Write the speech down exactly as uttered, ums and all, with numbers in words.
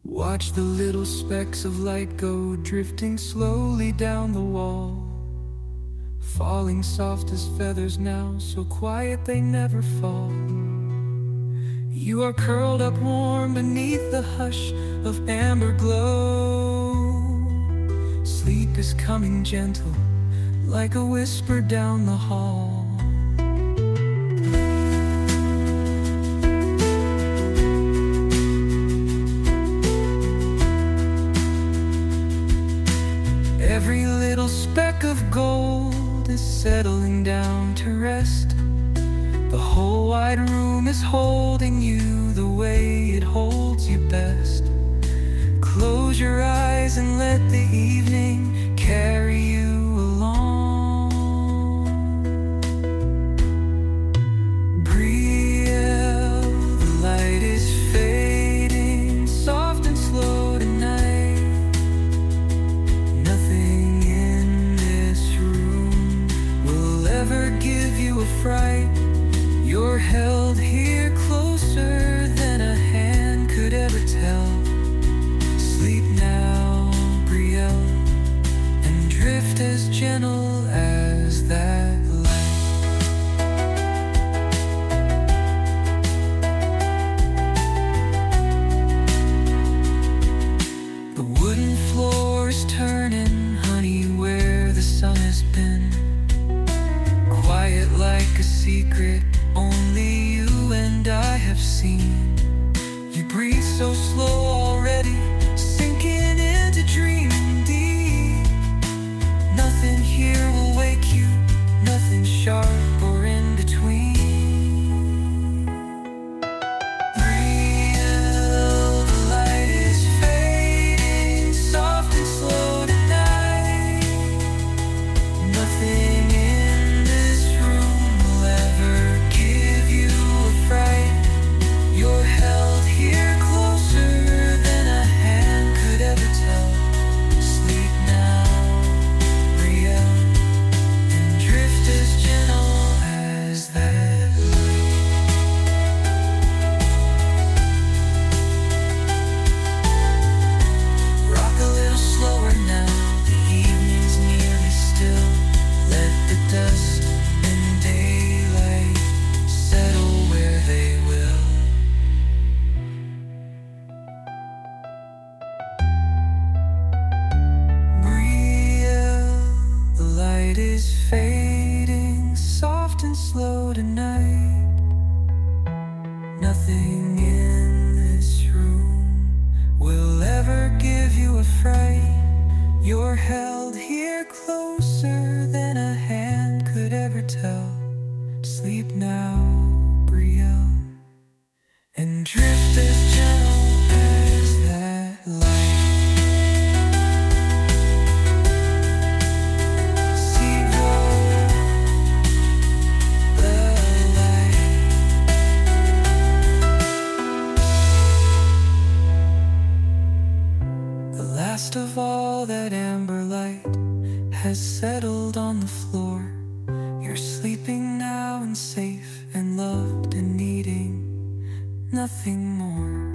Watch the little specks of light go drifting slowly down the wall, falling soft as feathers now, so quiet they never fall. You are curled up warm beneath the hush of amber glow. Sleep is coming gentle, like a whisper down the hall. Every little speck of gold is settling down to rest. The whole wide room is holding you the way it holds you best. Close your eyes and let the evening carry you along. Brielle, the light is fading, soft and slow tonight. Nothing in this room will ever give you a fright. You're held here closer than a hand could ever tell. Sleep now, Brielle, and drift as gentle as that light. The wooden floor is turning, honey, where the sun has been. Quiet like a secret only you and I have seen. You breathe so slow already, sinking into dreaming deep. Nothing here will wake you, nothing sharp or in between. Brielle, the light is fading, soft and slow tonight. Nothing in this room will ever give you a fright. You're held here closer than a hand could ever tell. Sleep now, Brielle, and drift as gentle as that light. Rock a little slower now, the evening's nearly still. Let the dust and daylight settle where they will. Brielle, the light is fading, soft and slow tonight. Nothing in this room will ever give you a fright. You're held here closer than a hand could ever tell. Sleep now, Brielle, and drift as gentle as that light. See roll the light. The last of all that amber light has settled on the floor. You're sleeping now and safe and loved and needing nothing more.